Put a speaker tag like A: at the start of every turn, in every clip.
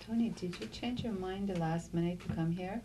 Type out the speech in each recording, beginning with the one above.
A: Tony, did you change your mind the last minute to come here?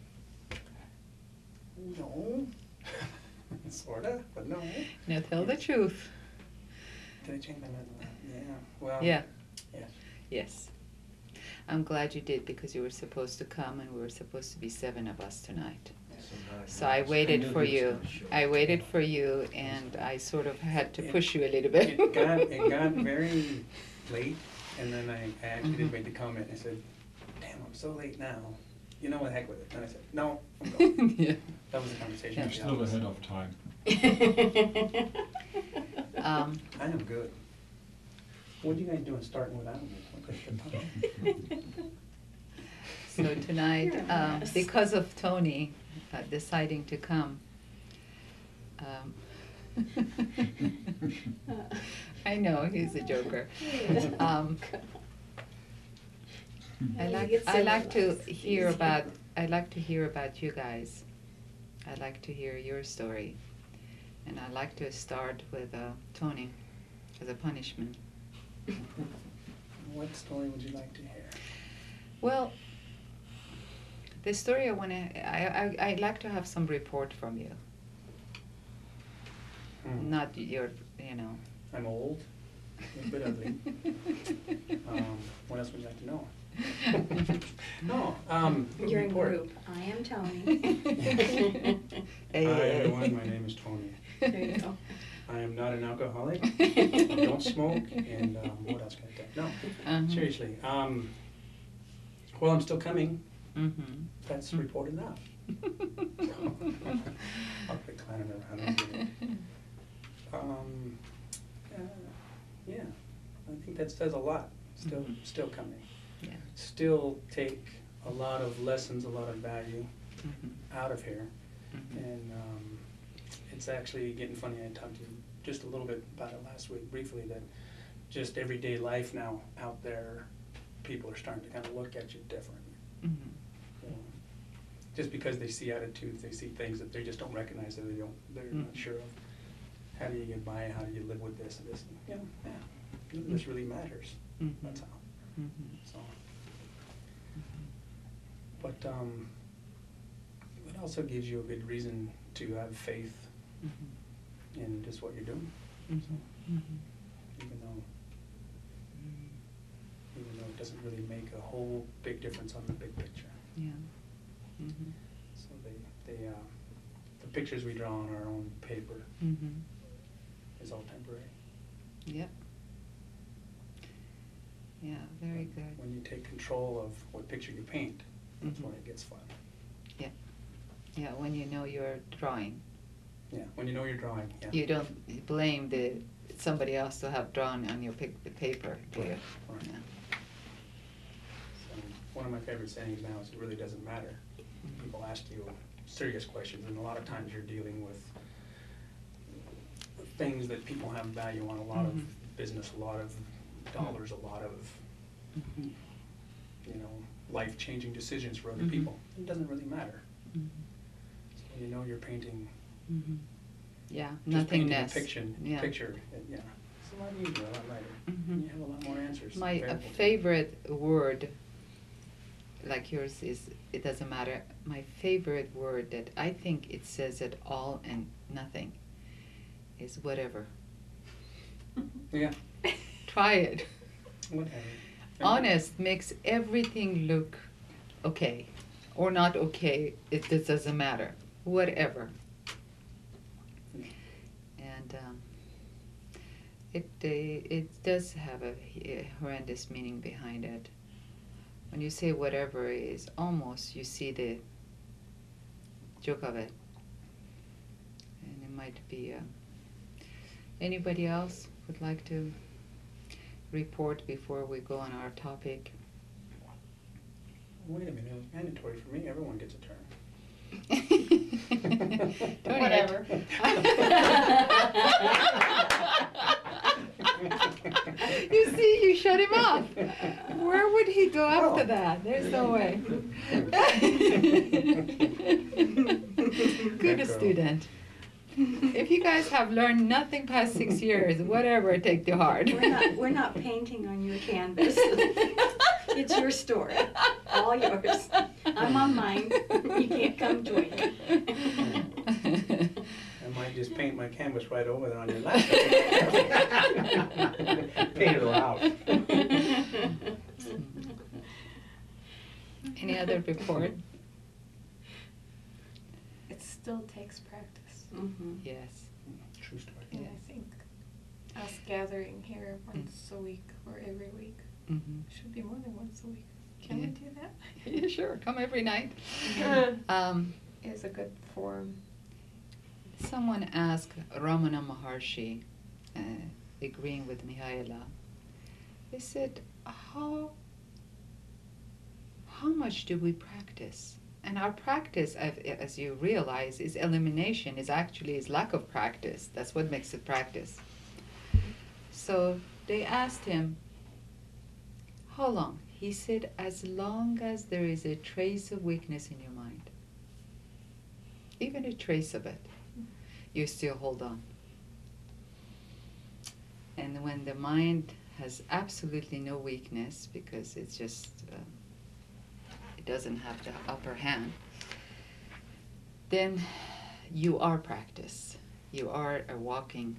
B: No. Sorta, but no.
A: No, tell the truth.
B: Did I change my mind? Yeah. Well.
A: Yeah.
B: Yes.
A: Yes. I'm glad you did, because you were supposed to come and we were supposed to be 7 of us tonight. So I waited for you. I waited for you, and I sort of had to push you a little bit.
B: It got very late, and then I actually did make the comment. I said, "Damn, I'm so late now. You know what, heck with it." And I said, "No, I'm going."
A: Yeah.
B: That was the conversation.
A: Yeah.
C: You're still ahead of time.
B: I am good. What are you guys doing starting without me?
A: So tonight, because of Tony deciding to come, I know he's a joker. I like to hear about you guys. I like to hear your story, and I like to start with Tony as a punishment.
B: What story would you like to hear?
A: Well, the story I'd like to have some report from you. Not your,
B: I'm old, a bit ugly. What else would you like to know? No,
D: You're in
B: report.
D: group. I am Tony.
B: Hi everyone, my name is Tony.
D: There you go.
B: I am not an alcoholic, I don't smoke, and what else can I tell? No, seriously. Well, I'm still coming.
A: Mm-hmm.
B: That's report enough. I'll quit clowning around. Yeah, I think that says a lot. Still coming.
A: Yeah.
B: Still take a lot of lessons, a lot of value out of here.
A: Mm-hmm.
B: And it's actually getting funny. I talked to you just a little bit about it last week briefly, that just everyday life now out there, people are starting to kind of look at you differently.
A: Mm-hmm.
B: You know, just because they see attitudes, they see things that they just don't recognize, that they're not sure of. How do you get by? How do you live with this and this? Yeah, this really matters.
A: Mm-hmm.
B: That's how.
A: Mm-hmm.
B: So, but it also gives you a good reason to have faith in just what you're doing. So, even though it doesn't really make a whole big difference on the big picture.
A: Yeah. Mm-hmm.
B: So the pictures we draw on our own paper is all temporary.
A: Yep. Yeah, very good.
B: When you take control of what picture you paint, that's when it gets fun.
A: Yeah. Yeah, when you know you're drawing.
B: Yeah, when you know you're drawing. Yeah.
A: You don't blame somebody else to have drawn on your paper, do you?
B: Right.
A: Yeah.
B: So one of my favorite sayings now is, it really doesn't matter. People ask you serious questions, and a lot of times you're dealing with things that people have value on, a lot of business, a lot of dollars, a lot of life-changing decisions for other people. It doesn't really matter. So when you know you're painting,
A: yeah,
B: just painting a
A: nothingness.
B: picture, it's a lot easier, a lot lighter. You have a lot more answers.
A: My
B: available to you.
A: favorite word, like yours, is it doesn't matter. My favorite word that I think it says it all and nothing is whatever.
B: Yeah.
A: Try it.
B: Whatever.
A: Honest makes everything look okay or not okay. It just doesn't matter. Whatever. And it does have a horrendous meaning behind it. When you say whatever, is almost you see the joke of it, and it might be. Anybody else would like to report before we go on our topic?
B: Wait a minute, it was mandatory for me. Everyone gets a turn.
D: Whatever.
A: You see, you shut him off. Where would he go after that? There's no way. Good student. If you guys have learned nothing past 6 years, whatever, take to heart.
D: We're not painting on your canvas. It's your story. All yours. I'm on mine. You can't come join me.
B: I might just paint my canvas right over there on your lap. Paint it loud.
A: Any other report?
C: It still takes practice.
D: Mhm.
A: Yes.
B: True story.
C: And
A: Yes.
C: I think us gathering here once a week or every week,
A: Mm-hmm.
C: should be more than once a week. Can we
A: Yeah.
C: do that?
A: Yeah, sure. Come every night.
C: Is a good form.
A: Someone asked Ramana Maharshi, agreeing with Mihaela, they said, how much do we practice? And our practice, as you realize, is elimination, is lack of practice. That's what makes it practice. So they asked him, how long? He said, as long as there is a trace of weakness in your mind, even a trace of it, you still hold on. And when the mind has absolutely no weakness, because it's just, it doesn't have the upper hand, then you are practice. You are a walking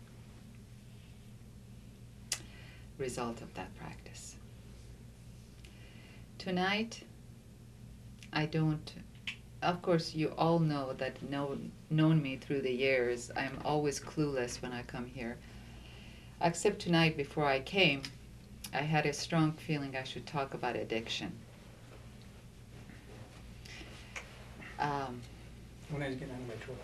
A: result of that practice. Tonight, of course you all know that known me through the years, I'm always clueless when I come here. Except tonight before I came, I had a strong feeling I should talk about addiction.
B: When I was getting out of my truck,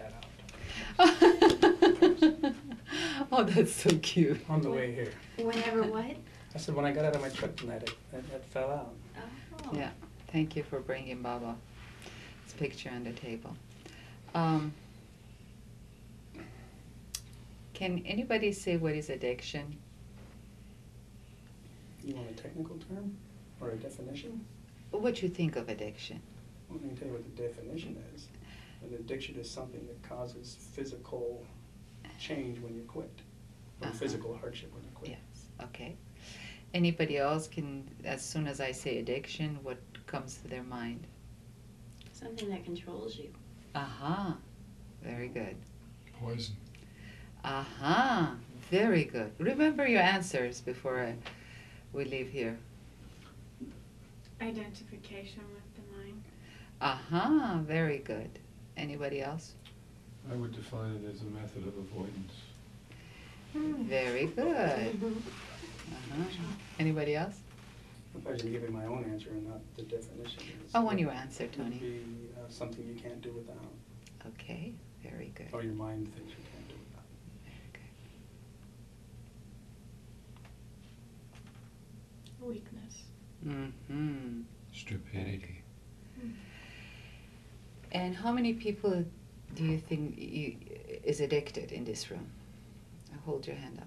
B: I kicked that out.
A: Oh, that's so cute.
B: On the way here.
D: Whenever what?
B: I said, when I got out of my truck tonight, it fell out.
D: Oh.
A: Yeah, thank you for bringing Baba's picture on the table. Can anybody say what is addiction?
B: You want a technical term or a definition?
A: What you think of addiction?
B: Well, I can tell you what the definition is. An addiction is something that causes physical change when you quit, or physical hardship when you quit.
A: Yes, okay. Anybody else can, as soon as I say addiction, what comes to their mind?
D: Something that controls you.
A: Aha, very good.
E: Poison.
A: Aha, very good. Remember your answers before we leave here.
F: Identification with the mind.
A: Aha, very good. Anybody else?
E: I would define it as a method of avoidance.
A: Very good. Anybody else?
B: If I was going to give you my own answer and not the definition.
A: I want your answer,
B: It
A: Tony.
B: would be something you can't do without,
A: Okay, very good.
B: or your mind thinks you can't do without.
A: Very good.
C: Weakness.
A: Mm-hmm.
E: Stupidity.
A: And how many people do you think is addicted in this room? Hold your hand up.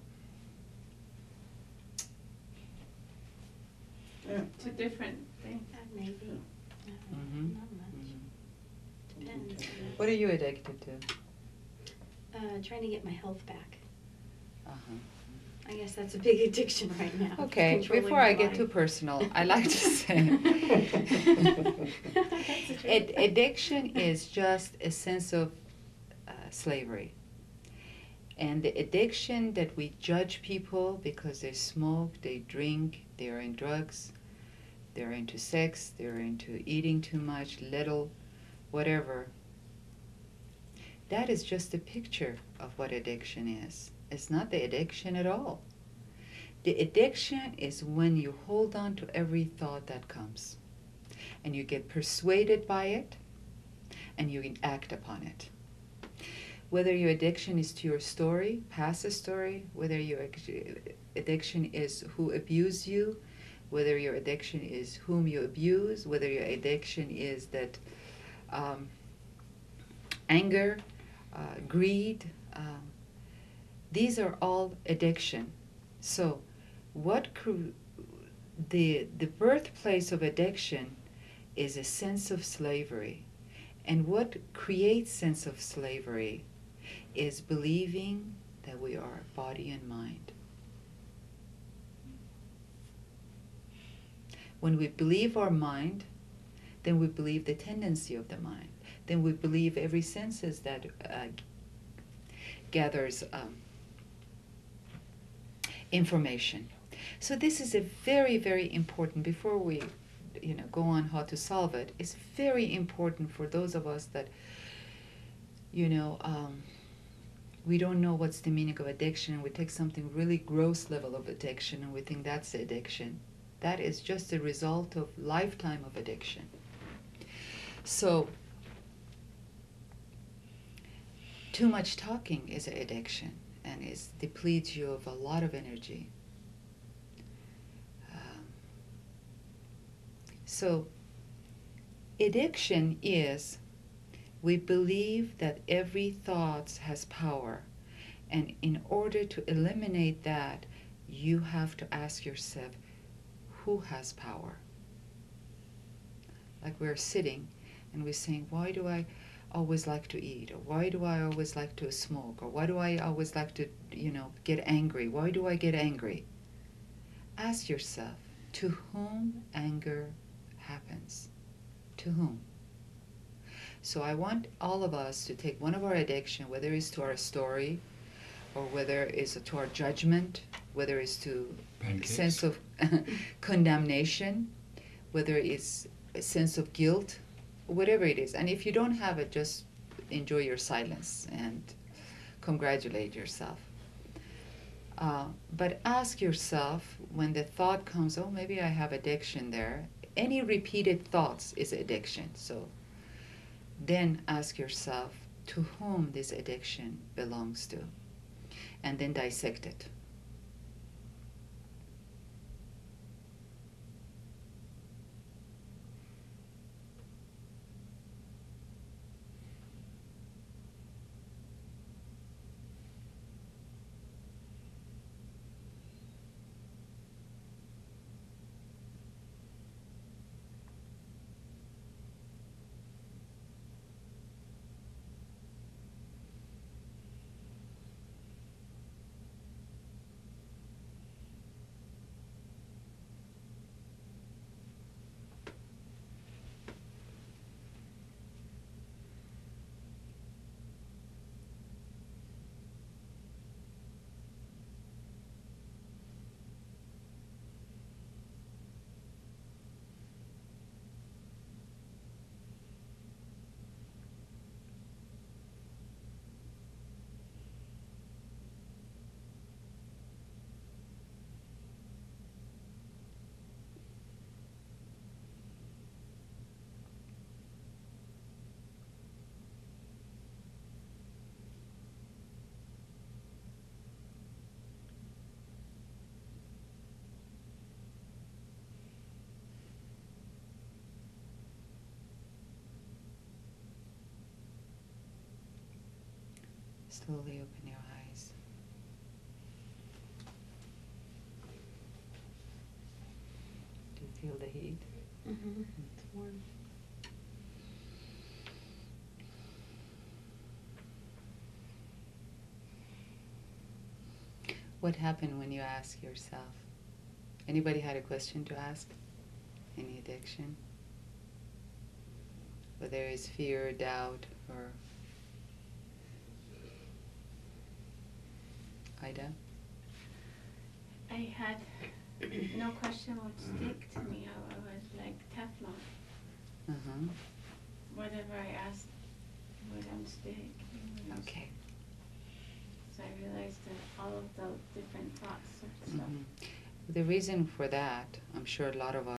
B: Yeah.
F: It's a different thing.
D: Maybe.
A: Mhm.
D: Not much.
A: Mhm.
D: Depends.
A: What are you addicted to?
D: Trying to get my health back.
A: Uh-huh.
D: I guess that's a big addiction right now.
A: Okay,
D: controlling
A: before I
D: my
A: get
D: mind.
A: too personal, I like to say addiction is just a sense of slavery. And the addiction that we judge people because they smoke, they drink, they're in drugs, they're into sex, they're into eating too much, little, whatever. That is just a picture of what addiction is. It's not the addiction at all. The addiction is when you hold on to every thought that comes and you get persuaded by it and you can act upon it. Whether your addiction is to your story, past story, whether your addiction is who abused you, whether your addiction is whom you abuse, whether your addiction is that anger, greed, these are all addiction. So the birthplace of addiction is a sense of slavery. And what creates sense of slavery is believing that we are body and mind. When we believe our mind, then we believe the tendency of the mind. Then we believe every senses that gathers information. So this is a very, very important, before we go on how to solve it, it's very important for those of us that we don't know what's the meaning of addiction, and we take something really gross level of addiction and we think that's addiction. That is just a result of lifetime of addiction. So too much talking is an addiction, and it depletes you of a lot of energy. So addiction is, we believe that every thought has power, and in order to eliminate that, you have to ask yourself, who has power? Like we're sitting and we're saying, why do I always like to eat? Or why do I always like to smoke? Or why do I always like to, get angry? Why do I get angry? Ask yourself, to whom anger happens? To whom? So I want all of us to take one of our addiction, whether it's to our story, or whether it's to our judgment, whether it's to
E: Pancakes.
A: sense of condemnation, whether it's a sense of guilt, whatever it is. And if you don't have it, just enjoy your silence and congratulate yourself. But ask yourself, when the thought comes, oh, maybe I have addiction there. Any repeated thoughts is addiction. So then ask yourself to whom this addiction belongs to, and then dissect it. Slowly open your eyes. Do you feel the heat?
D: Mm-hmm. It's warm.
A: What happened when you ask yourself? Anybody had a question to ask? Any addiction? Whether it's fear, doubt, or Ida?
F: I had no question would stick to me. I was like Teflon.
A: Uh-huh.
F: Whatever I asked wouldn't stick.
A: Okay.
F: So I realized that all of those different thoughts of stuff.
A: Mhm. The reason for that, I'm sure a lot of